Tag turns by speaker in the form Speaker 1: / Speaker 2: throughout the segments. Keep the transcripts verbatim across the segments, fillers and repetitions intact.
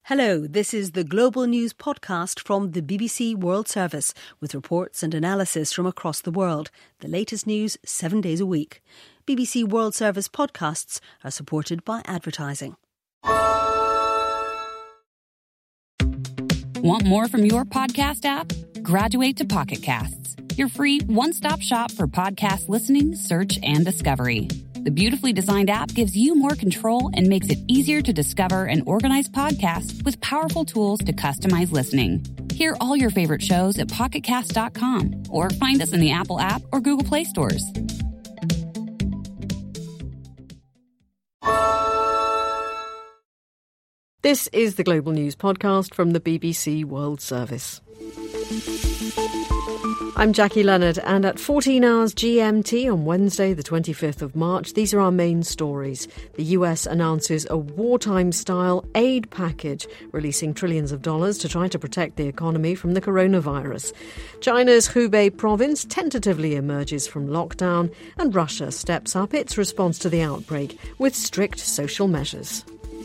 Speaker 1: Hello, this is the Global News podcast from the B B C World Service with reports and analysis from across the world. The latest news seven days a week. B B C World Service podcasts are supported by advertising.
Speaker 2: Want more from your podcast app? Graduate to Pocket Casts, your free one-stop shop for podcast listening, search, and discovery. The beautifully designed app gives you more control and makes it easier to discover and organize podcasts with powerful tools to customize listening. Hear all your favorite shows at pocket cast dot com or find us in the Apple app or Google Play stores.
Speaker 3: This is the Global News podcast from the B B C World Service. I'm Jackie Leonard, and at fourteen hours G M T on Wednesday, the twenty-fifth of March, these are our main stories. The U S announces a wartime-style aid package, releasing trillions of dollars to try to protect the economy from the coronavirus. China's Hubei province tentatively emerges from lockdown, and Russia steps up its response to the outbreak with strict social measures.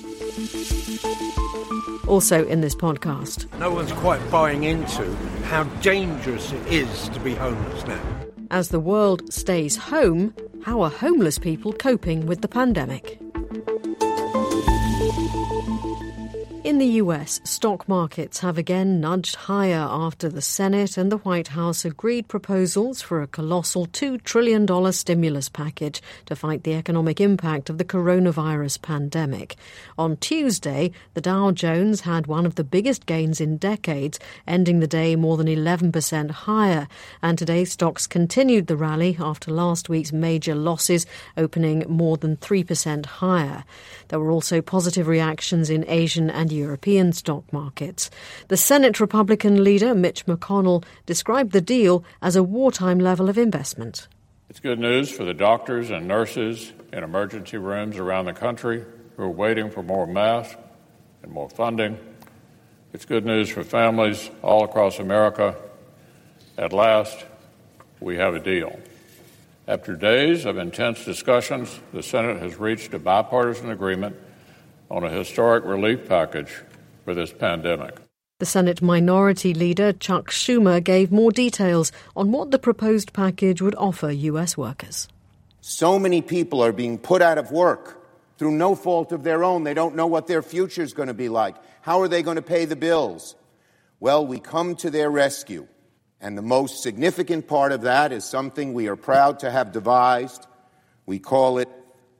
Speaker 3: Also in this podcast.
Speaker 4: No one's quite buying into how dangerous it is to be homeless now.
Speaker 3: As the world stays home, how are homeless people coping with the pandemic? In the U S, stock markets have again nudged higher after the Senate and the White House agreed proposals for a colossal two trillion dollars stimulus package to fight the economic impact of the coronavirus pandemic. On Tuesday, the Dow Jones had one of the biggest gains in decades, ending the day more than eleven percent higher. And today, stocks continued the rally after last week's major losses, opening more than three percent higher. There were also positive reactions in Asian and European stock markets. The Senate Republican leader, Mitch McConnell, described the deal as a wartime level of investment.
Speaker 5: It's good news for the doctors and nurses in emergency rooms around the country who are waiting for more masks and more funding. It's good news for families all across America. At last, we have a deal. After days of intense discussions, the Senate has reached a bipartisan agreement on a historic relief package for this pandemic.
Speaker 3: The Senate Minority Leader, Chuck Schumer, gave more details on what the proposed package would offer U S workers.
Speaker 6: So many people are being put out of work through no fault of their own. They don't know what their future is going to be like. How are they going to pay the bills? Well, we come to their rescue. And the most significant part of that is something we are proud to have devised. We call it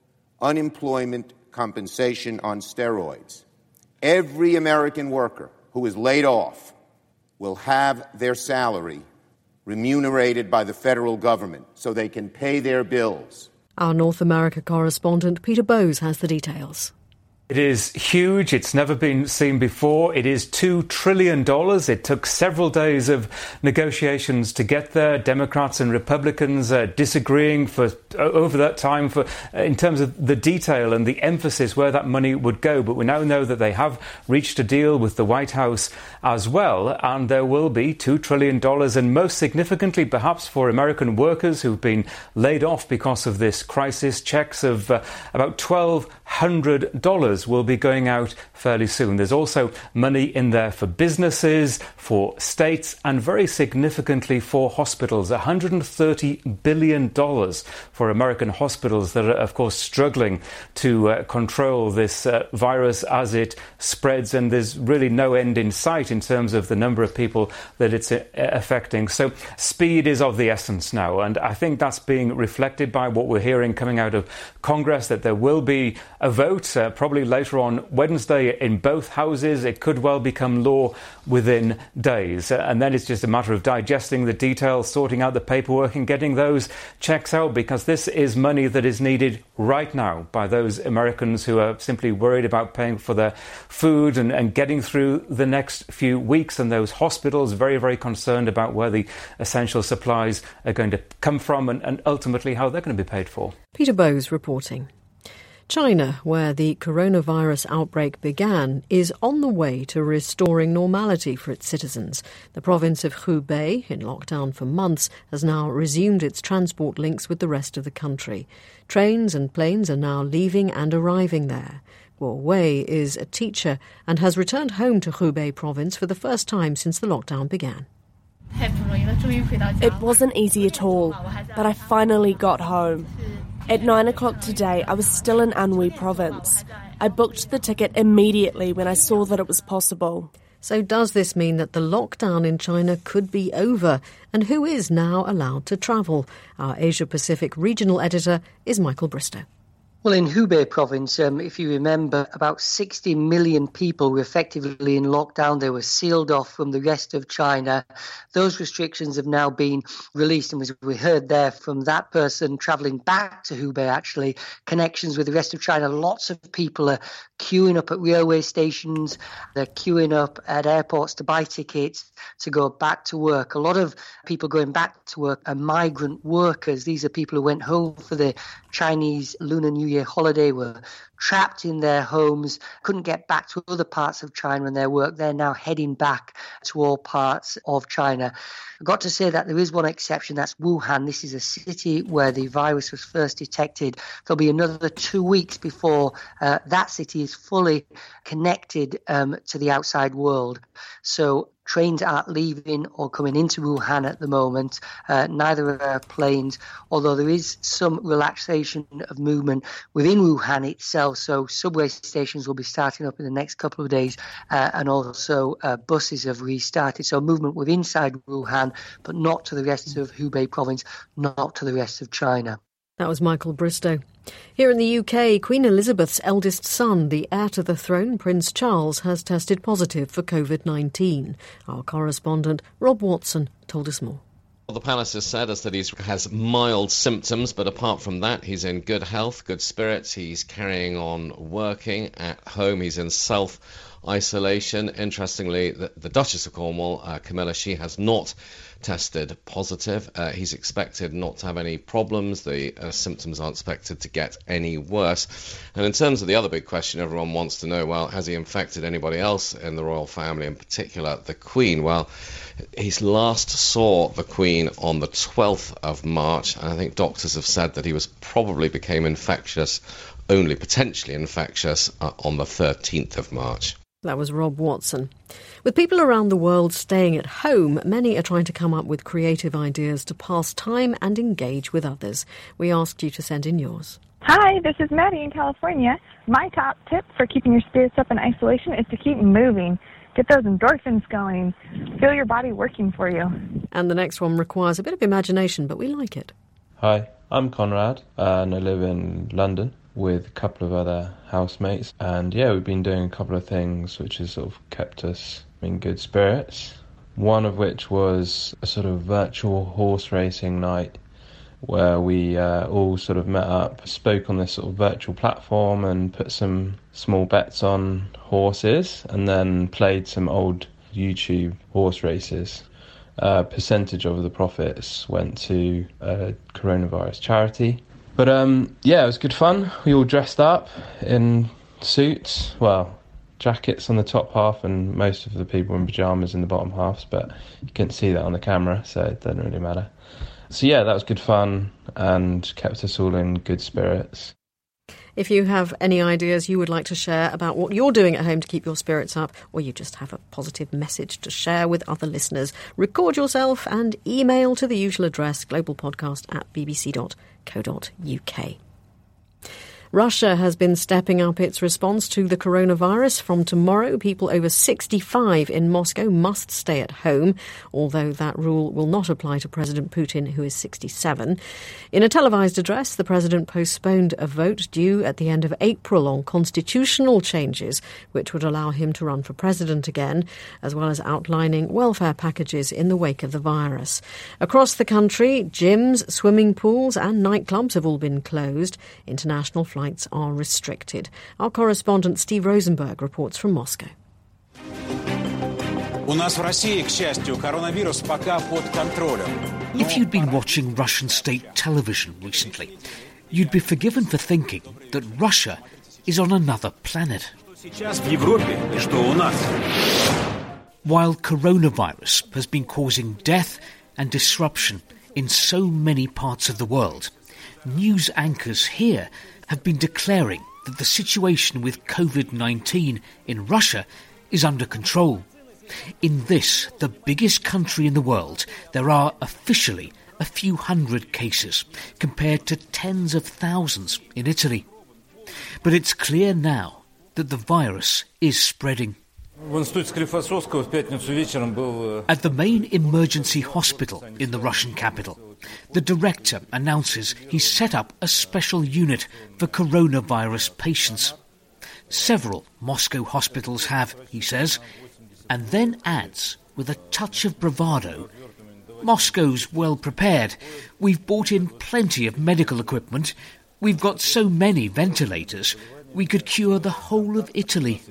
Speaker 6: unemployment compensation on steroids. Every American worker who is laid off will have their salary remunerated by the federal government so they can pay their bills.
Speaker 3: Our North America correspondent Peter Bowes has the details.
Speaker 7: It is huge. It's never been seen before. It is two trillion dollars. It took several days of negotiations to get there. Democrats and Republicans uh, disagreeing for uh, over that time for uh, in terms of the detail and the emphasis where that money would go. But we now know that they have reached a deal with the White House as well, and there will be two trillion dollars. And most significantly, perhaps for American workers who've been laid off because of this crisis, checks of uh, about twelve hundred dollars will be going out fairly soon. There's also money in there for businesses, for states, and very significantly for hospitals. one hundred thirty billion dollars for American hospitals that are, of course, struggling to uh, control this uh, virus as it spreads, and there's really no end in sight in terms of the number of people that it's uh, affecting. So speed is of the essence now, and I think that's being reflected by what we're hearing coming out of Congress, that there will be a vote uh, probably later on Wednesday in both houses. It could well become law within days. Uh, and then it's just a matter of digesting the details, sorting out the paperwork and getting those checks out, because this is money that is needed right now by those Americans who are simply worried about paying for their food and, and getting through the next few weeks. And those hospitals very, very concerned about where the essential supplies are going to come from and, and ultimately how they're going to be paid for.
Speaker 3: Peter Bowes reporting. China, where the coronavirus outbreak began, is on the way to restoring normality for its citizens. The province of Hubei, in lockdown for months, has now resumed its transport links with the rest of the country. Trains and planes are now leaving and arriving there. Guo Wei is a teacher and has returned home to Hubei province for the first time since the lockdown began.
Speaker 8: It wasn't easy at all, but I finally got home. At nine o'clock today, I was still in Anhui province. I booked the ticket immediately when I saw that it was possible.
Speaker 3: So does this mean that the lockdown in China could be over? And who is now allowed to travel? Our Asia-Pacific regional editor is Michael Bristow.
Speaker 9: Well, in Hubei province, um, if you remember, about sixty million people were effectively in lockdown. They were sealed off from the rest of China. Those restrictions have now been released. And as we heard there from that person travelling back to Hubei, actually, connections with the rest of China, lots of people are queuing up at railway stations. They're queuing up at airports to buy tickets to go back to work. A lot of people going back to work are migrant workers. These are people who went home for the Chinese Lunar New Year holiday, were trapped in their homes, couldn't get back to other parts of China and their work. They're now heading back to all parts of China. I've got to say that there is one exception, that's Wuhan. This is a city where the virus was first detected. There'll be another two weeks before uh, that city is fully connected um, to the outside world. So trains aren't leaving or coming into Wuhan at the moment. Uh, neither are planes, although there is some relaxation of movement within Wuhan itself. So subway stations will be starting up in the next couple of days, uh, and also uh, buses have restarted. So movement within inside Wuhan, but not to the rest of Hubei province, not to the rest of China.
Speaker 3: That was Michael Bristow. Here in the U K, Queen Elizabeth's eldest son, the heir to the throne, Prince Charles, has tested positive for covid nineteen. Our correspondent, Rob Watson, told us more.
Speaker 10: Well, the palace has said is that he has mild symptoms, but apart from that, he's in good health, good spirits. He's carrying on working at home. He's in self-isolation. Interestingly, the, the Duchess of Cornwall, uh, Camilla, she has not tested positive. Uh, he's expected not to have any problems. The uh, symptoms aren't expected to get any worse. And in terms of the other big question, everyone wants to know, well, has he infected anybody else in the royal family, in particular the Queen? Well, he last saw the Queen on the twelfth of March, and I think doctors have said that he was probably became infectious, only potentially infectious, uh, on the thirteenth of March.
Speaker 3: That was Rob Watson. With people around the world staying at home, many are trying to come up with creative ideas to pass time and engage with others. We asked you to send in yours.
Speaker 11: Hi, this is Maddie in California. My top tip for keeping your spirits up in isolation is to keep moving. Get those endorphins going. Feel your body working for you.
Speaker 3: And the next one requires a bit of imagination, but we like it.
Speaker 12: Hi, I'm Conrad and I live in London with a couple of other housemates, and yeah, we've been doing a couple of things which has sort of kept us in good spirits. One of which was a sort of virtual horse racing night where we uh, all sort of met up, spoke on this sort of virtual platform and put some small bets on horses, and then played some old YouTube horse races. A percentage of the profits went to a coronavirus charity. But um, yeah, it was good fun. We all dressed up in suits, well, jackets on the top half, and most of the people in pyjamas in the bottom halves, but you couldn't see that on the camera, so it doesn't really matter. So yeah, that was good fun and kept us all in good spirits.
Speaker 3: If you have any ideas you would like to share about what you're doing at home to keep your spirits up, or you just have a positive message to share with other listeners, record yourself and email to the usual address, globalpodcast at bbc dot co dot uk. Russia has been stepping up its response to the coronavirus. From tomorrow, people over sixty-five in Moscow must stay at home, although that rule will not apply to President Putin, who is sixty-seven. In a televised address, the president postponed a vote due at the end of April on constitutional changes, which would allow him to run for president again, as well as outlining welfare packages in the wake of the virus. Across the country, gyms, swimming pools and nightclubs have all been closed. International flights are restricted. Our correspondent Steve Rosenberg reports from Moscow.
Speaker 13: If you'd been watching Russian state television recently, you'd be forgiven for thinking that Russia is on another planet. While coronavirus has been causing death and disruption in so many parts of the world, news anchors here have been declaring that the situation with COVID nineteen in Russia is under control. In this, the biggest country in the world, there are officially a few hundred cases, compared to tens of thousands in Italy. But it's clear now that the virus is spreading. At the main emergency hospital in the Russian capital, the director announces he's set up a special unit for coronavirus patients. Several Moscow hospitals have, he says, and then adds, with a touch of bravado, Moscow's well prepared. We've bought in plenty of medical equipment. We've got so many ventilators, we could cure the whole of Italy.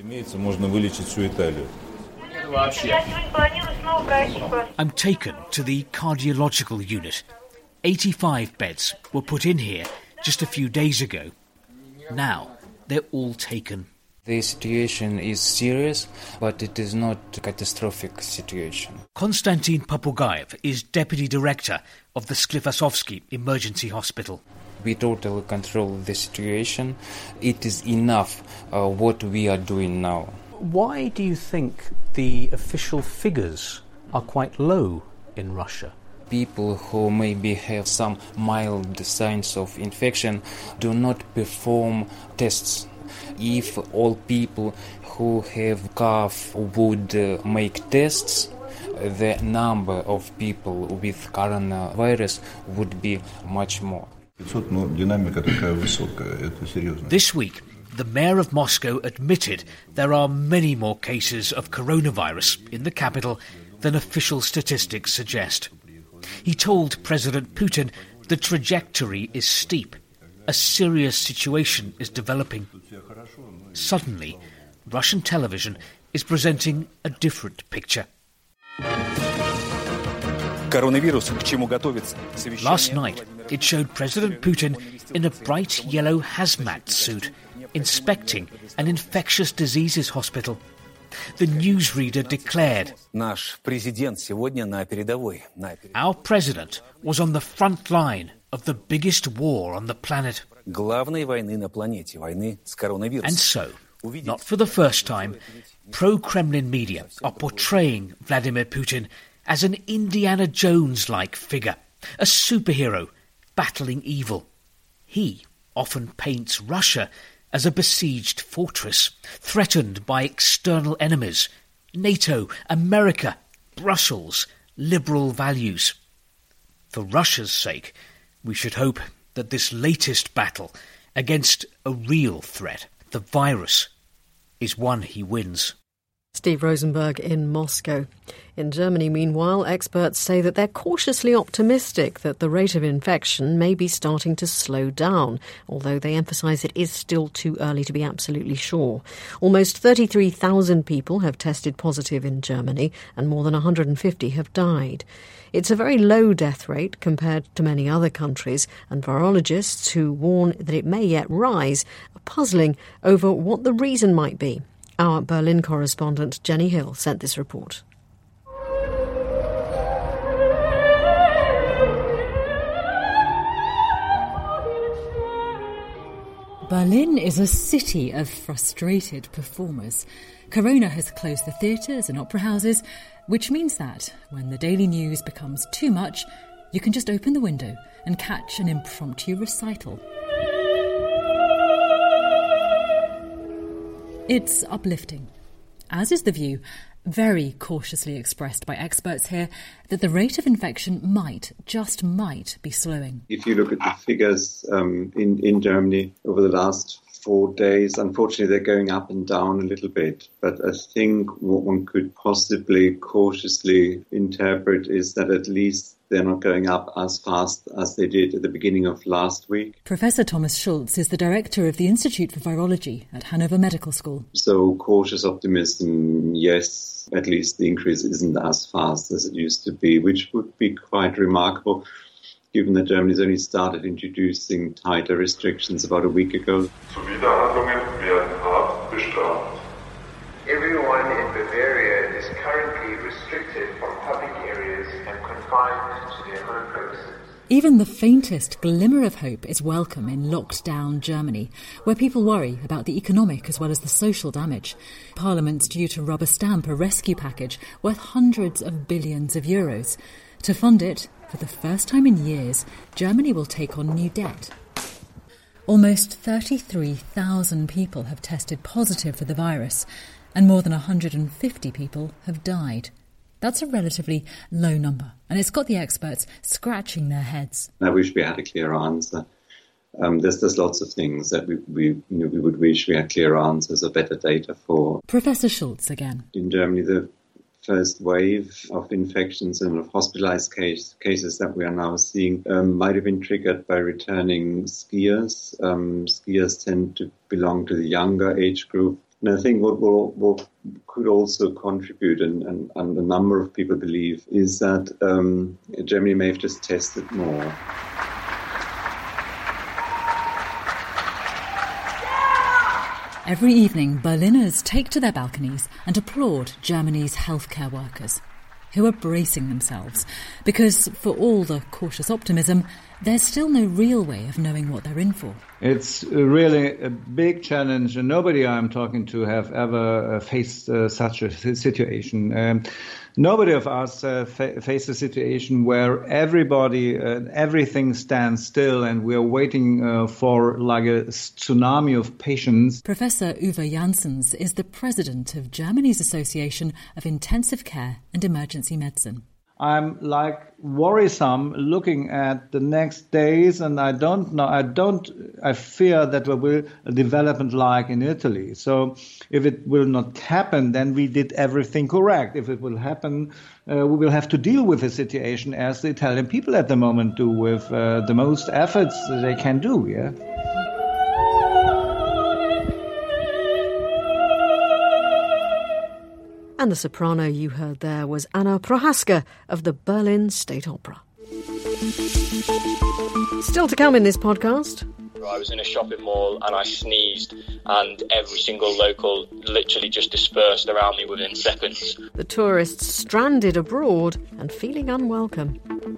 Speaker 13: I'm taken to the cardiological unit. eighty-five beds were put in here just a few days ago. Now they're all taken.
Speaker 14: The situation is serious, but it is not a catastrophic situation.
Speaker 13: Konstantin Popugayev is deputy director of the Sklifosovsky Emergency Hospital.
Speaker 14: We totally control the situation. It is enough uh, what we are doing now.
Speaker 15: Why do you think the official figures are quite low in Russia?
Speaker 14: People who maybe have some mild signs of infection do not perform tests. If all people who have cough would uh, make tests, the number of people with coronavirus would be much more.
Speaker 13: This week, the mayor of Moscow admitted there are many more cases of coronavirus in the capital than official statistics suggest. He told President Putin the trajectory is steep. A serious situation is developing. Suddenly, Russian television is presenting a different picture. Last night, it showed President Putin in a bright yellow hazmat suit, inspecting an infectious diseases hospital. The newsreader declared, "Our president was on the front line of the biggest war on the planet." And so, not for the first time, pro-Kremlin media are portraying Vladimir Putin as an Indiana Jones-like figure, a superhero battling evil. He often paints Russia as a besieged fortress, threatened by external enemies, NATO, America, Brussels, liberal values. For Russia's sake, we should hope that this latest battle against a real threat, the virus, is one he wins.
Speaker 3: Steve Rosenberg in Moscow. In Germany, meanwhile, experts say that they're cautiously optimistic that the rate of infection may be starting to slow down, although they emphasise it is still too early to be absolutely sure. Almost thirty-three thousand people have tested positive in Germany, and more than one hundred fifty have died. It's a very low death rate compared to many other countries, and virologists who warn that it may yet rise are puzzling over what the reason might be. Our Berlin correspondent Jenny Hill sent this report.
Speaker 16: Berlin is a city of frustrated performers. Corona has closed the theatres and opera houses, which means that when the daily news becomes too much, you can just open the window and catch an impromptu recital. It's uplifting, as is the view, very cautiously expressed by experts here, that the rate of infection might, just might, be slowing.
Speaker 17: If you look at the figures um, in, in Germany over the last four days, unfortunately they're going up and down a little bit. But I think what one could possibly cautiously interpret is that at least they're not going up as fast as they did at the beginning of last week.
Speaker 16: Professor Thomas Schulz is the director of the Institute for Virology at Hanover Medical School.
Speaker 17: So cautious optimism, yes, at least the increase isn't as fast as it used to be, which would be quite remarkable, given that Germany's only started introducing tighter restrictions about a week ago.
Speaker 18: Everyone in Bavaria is currently restricted from public areas and confined to their home premises.
Speaker 16: Even the faintest glimmer of hope is welcome in locked-down Germany, where people worry about the economic as well as the social damage. Parliament's due to rubber stamp a rescue package worth hundreds of billions of euros. To fund it, for the first time in years, Germany will take on new debt. Almost thirty-three thousand people have tested positive for the virus, and more than one hundred fifty people have died. That's a relatively low number, and it's got the experts scratching their heads.
Speaker 17: I wish we had a clear answer. Um, there's there's lots of things that we we you know we would wish we had clear answers or better data for.
Speaker 16: Professor Schulz again.
Speaker 17: In Germany, the first wave of infections and of hospitalized case, cases that we are now seeing um, might have been triggered by returning skiers. Um, skiers tend to belong to the younger age group. And I think what, will, what could also contribute, and, and, and a number of people believe, is that um, Germany may have just tested more.
Speaker 16: Every evening, Berliners take to their balconies and applaud Germany's healthcare workers, who are bracing themselves, because for all the cautious optimism, there's still no real way of knowing what they're in for.
Speaker 19: It's really a big challenge, and nobody I'm talking to have ever uh, faced uh, such a situation. Um, nobody of us uh, fa- faced a situation where everybody, uh, everything stands still, and we're waiting uh, for like a tsunami of patients.
Speaker 16: Professor Uwe Janssens is the president of Germany's Association of Intensive Care and Emergency Medicine.
Speaker 19: I'm like worrisome looking at the next days, and I don't know, I don't, I fear that there will a development like in Italy. So if it will not happen, then we did everything correct. If it will happen, uh, we will have to deal with the situation as the Italian people at the moment do, with uh, the most efforts they can do, yeah.
Speaker 3: And the soprano you heard there was Anna Prohaska of the Berlin State Opera. Still to come in this podcast.
Speaker 20: I was in a shopping mall and I sneezed, and every single local literally just dispersed around me within seconds.
Speaker 3: The tourists stranded abroad and feeling unwelcome.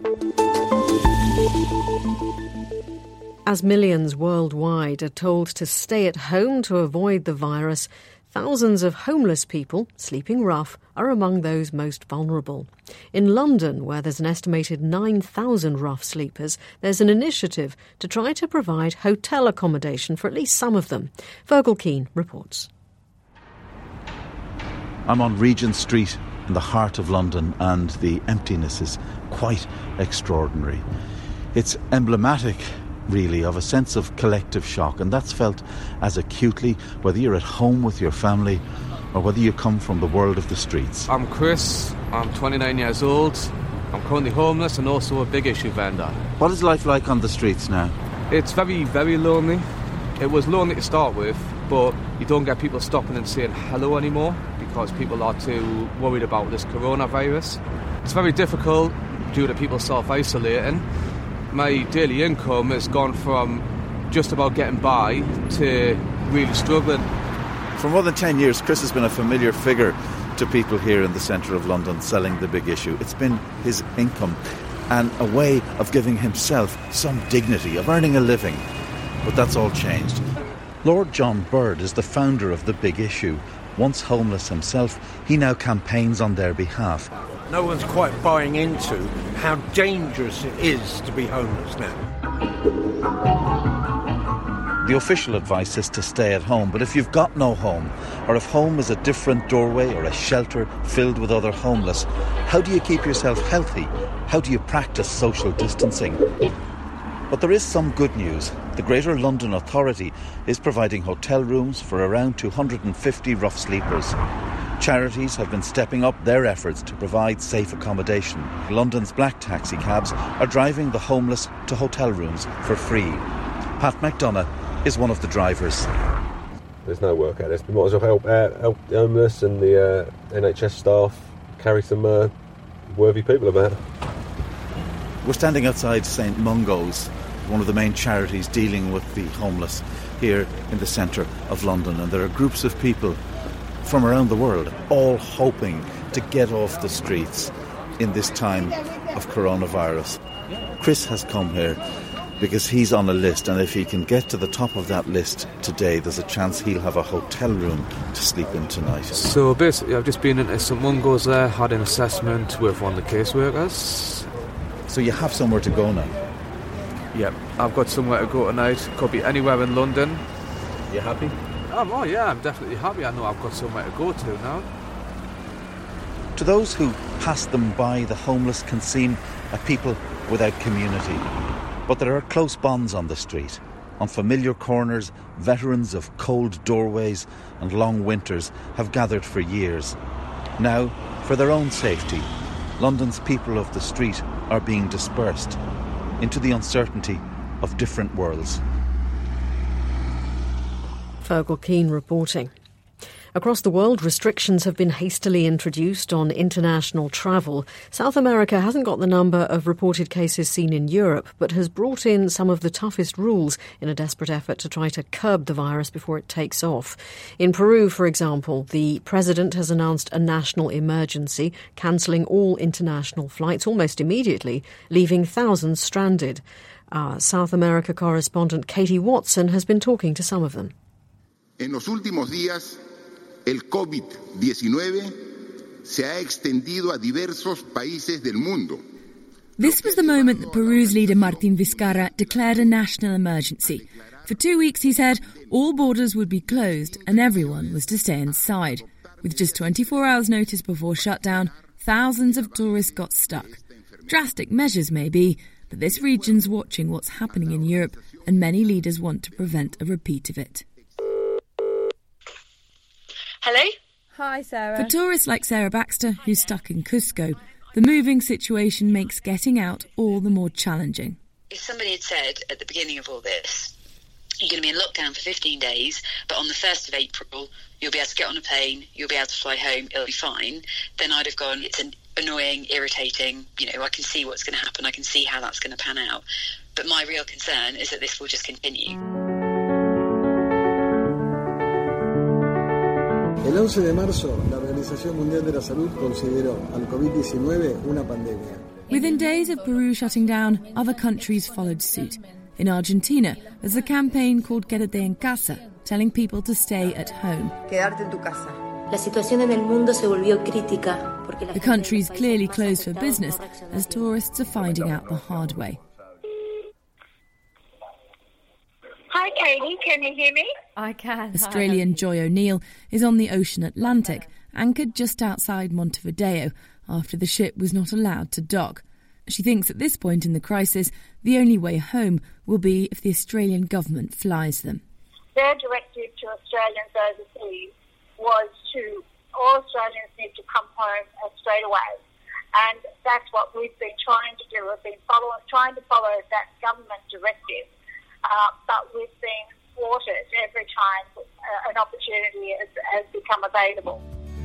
Speaker 3: As millions worldwide are told to stay at home to avoid the virus, thousands of homeless people, sleeping rough, are among those most vulnerable. In London, where there's an estimated nine thousand rough sleepers, there's an initiative to try to provide hotel accommodation for at least some of them. Virgil Keane reports.
Speaker 21: I'm on Regent Street in the heart of London, and the emptiness is quite extraordinary. It's emblematic, really, of a sense of collective shock, and that's felt as acutely whether you're at home with your family or whether you come from the world of the streets.
Speaker 22: I'm Chris, I'm twenty-nine years old, I'm currently homeless and also a big issue vendor.
Speaker 21: What is life like on the streets now?
Speaker 22: It's very, very lonely. It was lonely to start with, but you don't get people stopping and saying hello anymore because people are too worried about this coronavirus. It's very difficult due to people self-isolating. My daily income has gone from just about getting by to really struggling.
Speaker 21: For more than ten years, Chris has been a familiar figure to people here in the centre of London selling the big issue. It's been his income and a way of giving himself some dignity, of earning a living. But that's all changed. Lord John Bird is the founder of the Big Issue. Once homeless himself, he now campaigns on their behalf.
Speaker 4: No one's quite buying into how dangerous it is to be homeless now.
Speaker 21: The official advice is to stay at home, but if you've got no home, or if home is a different doorway or a shelter filled with other homeless, how do you keep yourself healthy? How do you practice social distancing? But there is some good news. The Greater London Authority is providing hotel rooms for around two hundred fifty rough sleepers. Charities have been stepping up their efforts to provide safe accommodation. London's black taxi cabs are driving the homeless to hotel rooms for free. Pat McDonough is one of the drivers.
Speaker 23: There's no work out there. We might as well help out, help the homeless and the uh, N H S staff carry some uh, worthy people about.
Speaker 21: We're standing outside St Mungo's, one of the main charities dealing with the homeless here in the centre of London, and there are groups of people from around the world, all hoping to get off the streets in this time of coronavirus. Chris has come here because he's on a list, and if he can get to the top of that list today, there's a chance he'll have a hotel room to sleep in tonight.
Speaker 22: So basically I've just been into St Mungo's there, had an assessment with one of the caseworkers.
Speaker 21: So you have somewhere to go now?
Speaker 22: Yep, I've got somewhere to go tonight. Could be anywhere in London.
Speaker 21: You happy?
Speaker 22: Um, oh yeah, I'm definitely happy. I know I've got somewhere to go to now.
Speaker 21: To those who pass them by, the homeless can seem a people without community. But there are close bonds on the street. On familiar corners, veterans of cold doorways and long winters have gathered for years. Now, for their own safety, London's people of the street are being dispersed into the uncertainty of different worlds.
Speaker 3: Fergal Keane reporting. Across the world, restrictions have been hastily introduced on international travel. South America hasn't got the number of reported cases seen in Europe, but has brought in some of the toughest rules in a desperate effort to try to curb the virus before it takes off. In Peru, for example, the president has announced a national emergency, cancelling all international flights almost immediately, leaving thousands stranded. Our South America correspondent Katie Watson has been talking to some of them.
Speaker 1: En los últimos días, el COVID diecinueve se ha extendido a diversos países del mundo.
Speaker 2: This was the moment that Peru's leader Martín Vizcarra declared a national emergency. For two weeks, he said, all borders would be closed and everyone was to stay inside. With just twenty-four hours notice before shutdown, thousands of tourists got stuck. Drastic measures maybe, but this region's watching what's happening in Europe, and many leaders want to prevent a repeat of it.
Speaker 5: Hello?
Speaker 2: Hi, Sarah. For tourists like Sarah Baxter, who's stuck in Cusco, the moving situation makes getting out all the more challenging.
Speaker 5: If somebody had said at the beginning of all this, you're going to be in lockdown for fifteen days, but on the first of April, you'll be able to get on a plane, you'll be able to fly home, it'll be fine, then I'd have gone, it's an annoying, irritating, you know, I can see what's going to happen, I can see how that's going to pan out. But my real concern is that this will just continue.
Speaker 24: El once de marzo, la Organización Mundial de la Salud consideró al COVID diecinueve una pandemia.
Speaker 2: Within days of Peru shutting down, other countries followed suit. In Argentina, there's a campaign called Quédate en casa, telling people to stay at home.
Speaker 25: Quedarte en tu casa. La situación en el mundo se volvió crítica. Porque la
Speaker 2: the country's clearly closed for business as tourists are finding out the hard way.
Speaker 5: Hi, Katie, can you hear me?
Speaker 2: I can. Australian Joy O'Neill is on the ocean Atlantic, anchored just outside Montevideo, after the ship was not allowed to dock. She thinks at this point in the crisis, the only way home will be if the Australian government flies them.
Speaker 5: Their directive to Australians overseas was to, all Australians need to come home straight away. And that's what we've been trying to do. We've been follow, trying to follow that government directive. Uh, but we've been thwarted every time uh, an opportunity has, has become available.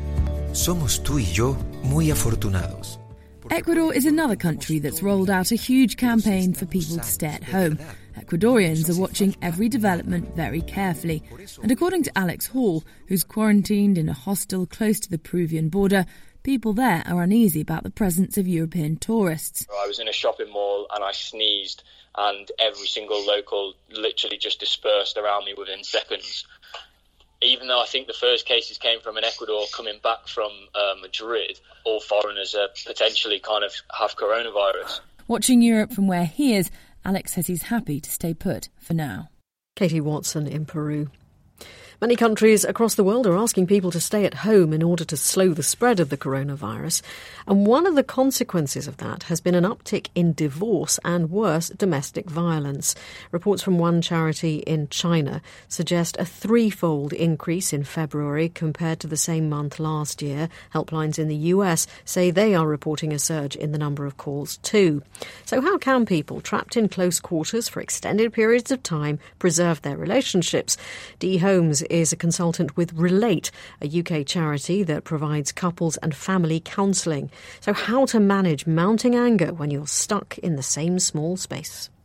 Speaker 26: Somos tú y yo muy afortunados.
Speaker 2: Ecuador is another country that's rolled out a huge campaign for people to stay at home. Ecuadorians are watching every development very carefully. And according to Alex Hall, who's quarantined in a hostel close to the Peruvian border, people there are uneasy about the presence of European tourists.
Speaker 20: I was in a shopping mall and I sneezed and every single local literally just dispersed around me within seconds. Even though I think the first cases came from in Ecuador coming back from uh, Madrid, all foreigners uh, potentially kind of have coronavirus.
Speaker 2: Watching Europe from where he is, Alex says he's happy to stay put for now.
Speaker 3: Katie Watson in Peru. Many countries across the world are asking people to stay at home in order to slow the spread of the coronavirus. And one of the consequences of that has been an uptick in divorce and, worse, domestic violence. Reports from one charity in China suggest a threefold increase in February compared to the same month last year. Helplines in the U S say they are reporting a surge in the number of calls too. So how can people trapped in close quarters for extended periods of time preserve their relationships? Dee Holmes is a consultant with Relate, a U K charity that provides couples and family counselling. So how to manage mounting anger when you're stuck in the same small space?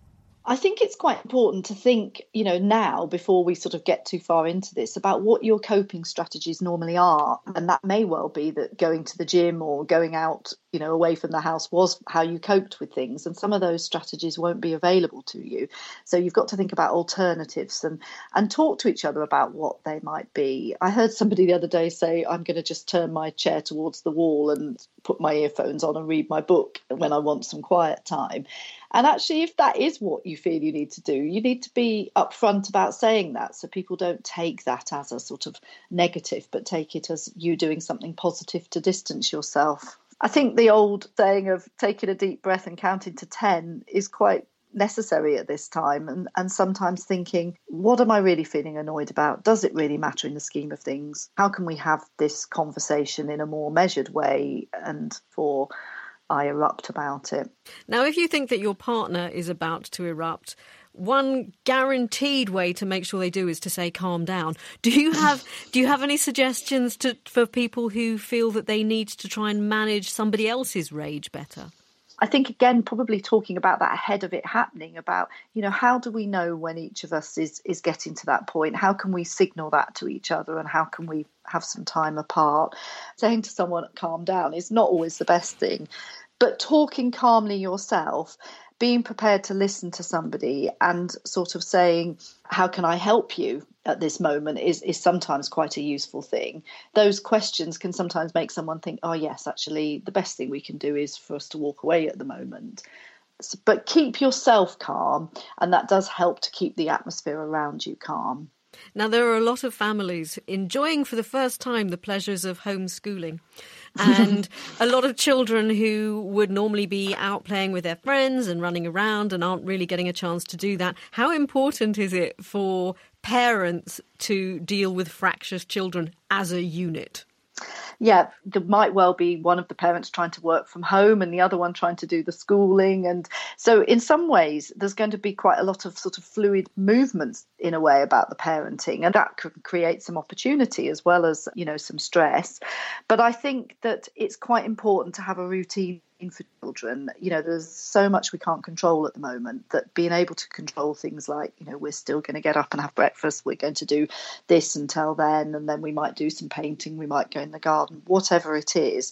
Speaker 6: I think it's quite important to think, you know, now before we sort of get too far into this about what your coping strategies normally are. And that may well be that going to the gym or going out, you know, away from the house was how you coped with things. And some of those strategies won't be available to you. So you've got to think about alternatives and, and talk to each other about what they might be. I heard somebody the other day say, I'm going to just turn my chair towards the wall and put my earphones on and read my book when I want some quiet time. And actually, if that is what you feel you need to do, you need to be upfront about saying that so people don't take that as a sort of negative, but take it as you doing something positive to distance yourself. I think the old saying of taking a deep breath and counting to ten is quite necessary at this time, and, and sometimes thinking, what am I really feeling annoyed about? Does it really matter in the scheme of things? How can we have this conversation in a more measured way and for I erupt about it?
Speaker 3: Now, if you think that your partner is about to erupt, one guaranteed way to make sure they do is to say, calm down. Do you have do you have any suggestions to, for people who feel that they need to try and manage somebody else's rage better?
Speaker 6: I think, again, probably talking about that ahead of it happening, about, you know, how do we know when each of us is, is getting to that point? How can we signal that to each other, and how can we have some time apart? Saying to someone, calm down, is not always the best thing. But talking calmly yourself, being prepared to listen to somebody and sort of saying, how can I help you at this moment is, is sometimes quite a useful thing. Those questions can sometimes make someone think, oh, yes, actually, the best thing we can do is for us to walk away at the moment. But keep yourself calm, and that does help to keep the atmosphere around you calm.
Speaker 3: Now, there are a lot of families enjoying for the first time the pleasures of homeschooling. And a lot of children who would normally be out playing with their friends and running around and aren't really getting a chance to do that. How important is it for parents to deal with fractious children as a unit?
Speaker 6: Yeah, there might well be one of the parents trying to work from home and the other one trying to do the schooling. And so in some ways, there's going to be quite a lot of sort of fluid movements in a way about the parenting. And that could create some opportunity as well as, you know, some stress. But I think that it's quite important to have a routine for children. You know, there's so much we can't control at the moment, that being able to control things like, you know, we're still going to get up and have breakfast, we're going to do this until then, and then we might do some painting, we might go in the garden, whatever it is.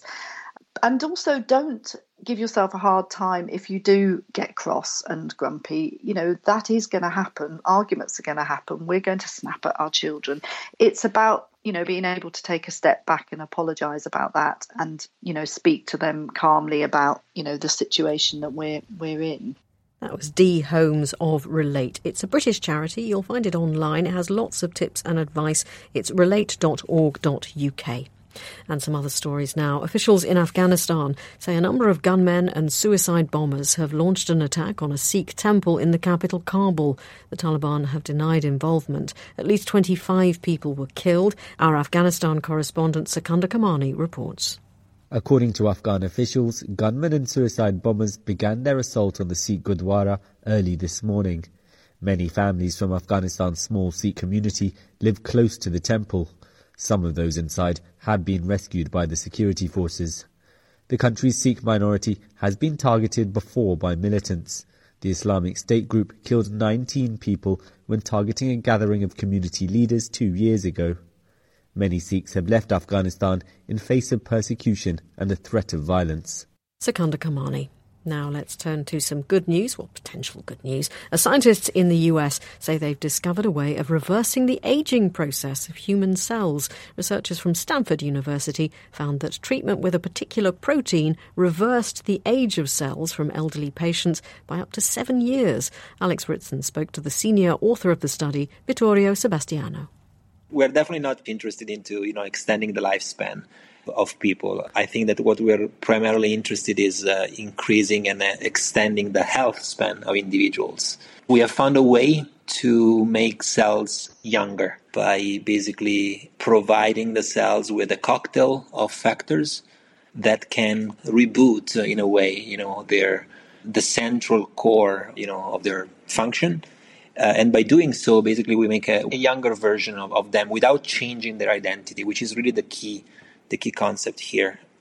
Speaker 6: And also, don't give yourself a hard time if you do get cross and grumpy. You know, that is going to happen. Arguments are going to happen. We're going to snap at our children. It's about, you know, being able to take a step back and apologise about that, and, you know, speak to them calmly about, you know, the situation that we're we're in.
Speaker 3: That was Dee Holmes of Relate. It's a British charity. You'll find it online. It has lots of tips and advice. It's relate dot org dot U K. And some other stories now. Officials in Afghanistan say a number of gunmen and suicide bombers have launched an attack on a Sikh temple in the capital, Kabul. The Taliban have denied involvement. At least twenty-five people were killed. Our Afghanistan correspondent Sekunda Kamani reports.
Speaker 7: According to Afghan officials, gunmen and suicide bombers began their assault on the Sikh Gurdwara early this morning. Many families from Afghanistan's small Sikh community live close to the temple. Some of those inside had been rescued by the security forces. The country's Sikh minority has been targeted before by militants. The Islamic State group killed nineteen people when targeting a gathering of community leaders two years ago. Many Sikhs have left Afghanistan in face of persecution and the threat of violence.
Speaker 3: Sekunda Kamani. Now let's turn to some good news, well, potential good news. As scientists in the U S say they've discovered a way of reversing the ageing process of human cells. Researchers from Stanford University found that treatment with a particular protein reversed the age of cells from elderly patients by up to seven years. Alex Ritson spoke to the senior author of the study, Vittorio Sebastiano.
Speaker 8: We're definitely not interested into, you know, extending the lifespan of people. I think that what we're primarily interested in is uh, increasing and uh, extending the health span of individuals. We have found a way to make cells younger by basically providing the cells with a cocktail of factors that can reboot, uh, in a way, you know, their the central core, you know, of their function. Uh, and by doing so, basically, we make a, a younger version of, of them without changing their identity, which is really the key the key concept here.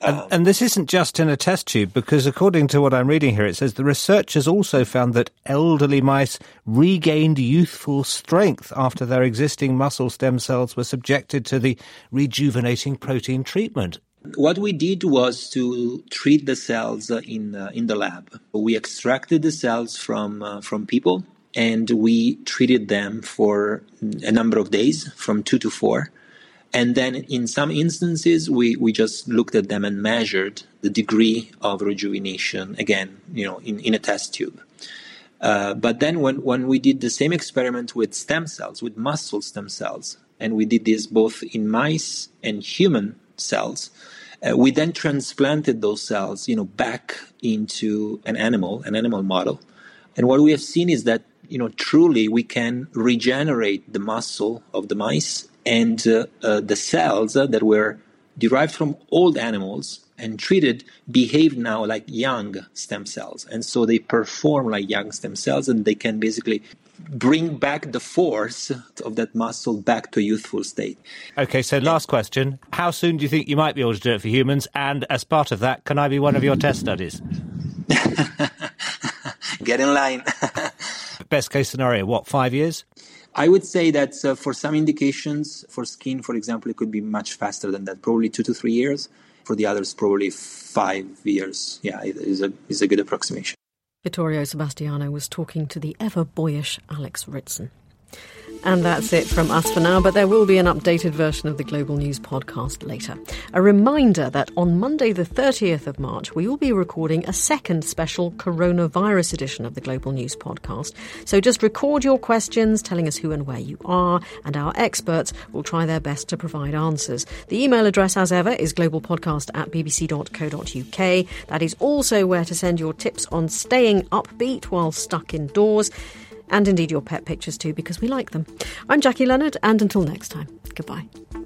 Speaker 9: And, um, and this isn't just in a test tube, because according to what I'm reading here, it says the researchers also found that elderly mice regained youthful strength after their existing muscle stem cells were subjected to the rejuvenating protein treatment.
Speaker 8: What we did was to treat the cells in uh, in the lab. We extracted the cells from uh, from people, and we treated them for a number of days, from two to four. And then in some instances, we, we just looked at them and measured the degree of rejuvenation, again, you know, in, in a test tube. Uh, but then when, when we did the same experiment with stem cells, with muscle stem cells, and we did this both in mice and human cells, uh, we then transplanted those cells, you know, back into an animal, an animal model. And what we have seen is that, you know, truly we can regenerate the muscle of the mice, and uh, uh, the cells uh, that were derived from old animals and treated behave now like young stem cells. And so they perform like young stem cells, and they can basically bring back the force of that muscle back to a youthful state.
Speaker 9: OK, so last question. How soon do you think you might be able to do it for humans? And as part of that, can I be one of your test studies?
Speaker 8: Get in line.
Speaker 9: Best case scenario, what, five years?
Speaker 8: I would say that uh, for some indications, for skin, for example, it could be much faster than that, probably two to three years. For the others, probably five years. Yeah, it is a, is a good approximation.
Speaker 3: Vittorio Sebastiano was talking to the ever-boyish Alex Ritson. And that's it from us for now, but there will be an updated version of the Global News podcast later. A reminder that on Monday the thirtieth of March, we will be recording a second special coronavirus edition of the Global News podcast. So just record your questions, telling us who and where you are, and our experts will try their best to provide answers. The email address, as ever, is globalpodcast at bbc dot co dot uk. That is also where to send your tips on staying upbeat while stuck indoors. And indeed your pet pictures too, because we like them. I'm Jackie Leonard, and until next time, goodbye.